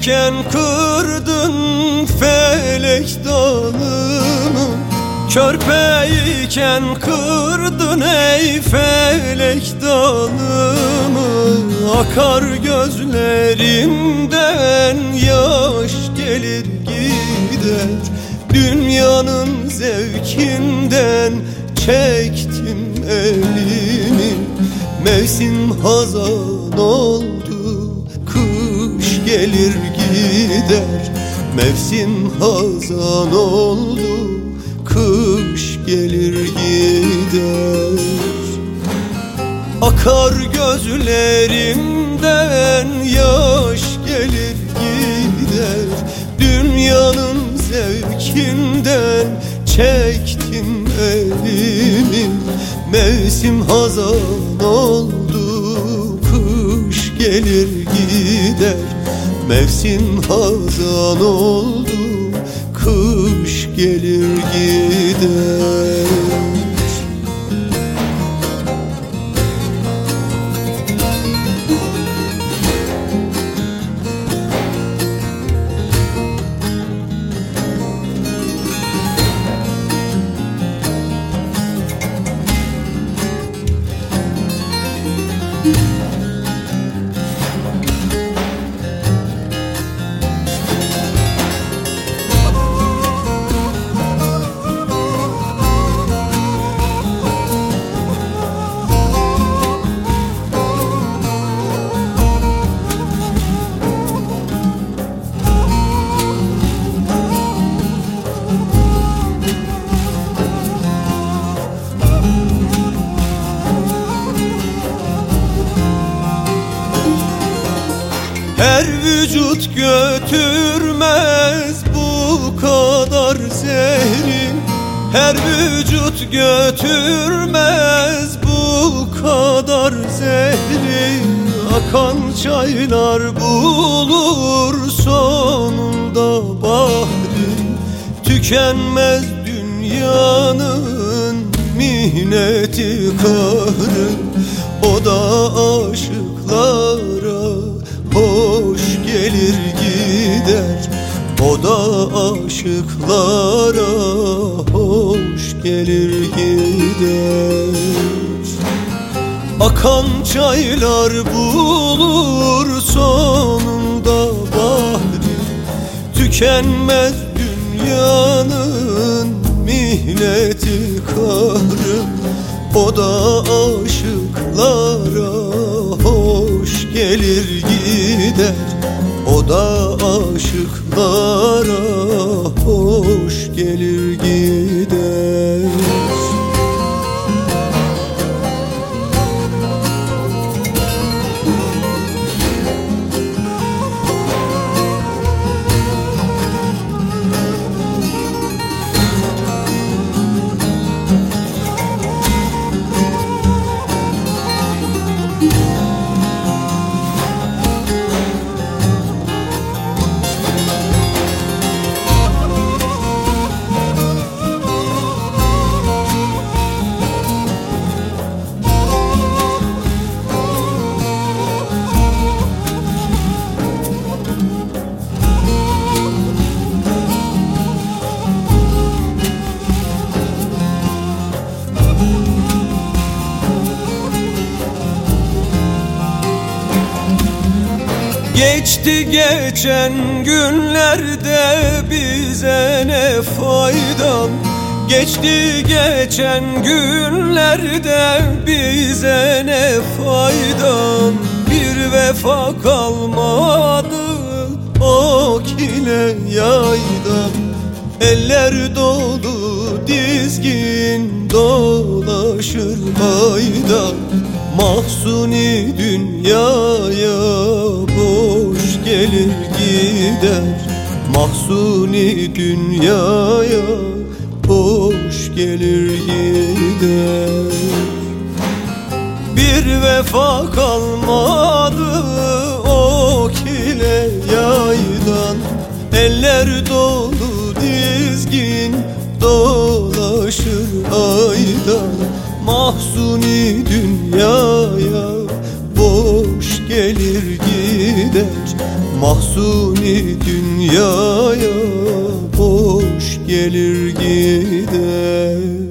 Körpeyken kırdın felek dalımı, körpeyken kırdın ey felek dalımı. Akar gözlerimden yaş gelir gider, dünyanın zevkinden çektim elimi. Mevsim hazan oldu, kış gelir gider. Mevsim hazan oldu, kış gelir gider. Akar gözlerimden yaş gelir gider, dünyanın zevkinden çektim elimi. Mevsim hazan oldu, kış gelir gider. Mevsim hazan oldu, kış gelir gider. Her vücut götürmez bu kadar zehri, her vücut götürmez bu kadar zehri. Akan çaylar bulur sonunda bahri, tükenmez dünyanın mihneti kahrı. O da aşıklara hoş gelir gider, o da aşıklara hoş gelir gider. Akan çaylar bulur sonunda bahri, tükenmez dünyanın mihneti kahrı. O da aşıklara hoş gelir gider, o da aşıklara hoş gelir gider. Geçti geçen günlerde bize ne faydan, geçti geçen günlerde bize ne faydan. Bir vefa kalmadı o kile yaydan, eller dolu dizgin dolaşır aydan. Mahzuni dünyaya boş gelir gider, mahzuni dünyaya boş gelir gider. Bir vefa kalmadı o kile yaydan, eller dolu dizgin dolaşır aydan. Mahzuni dünyaya boş gelir gider, mahzuni mahzuni dünyaya boş gelir gider.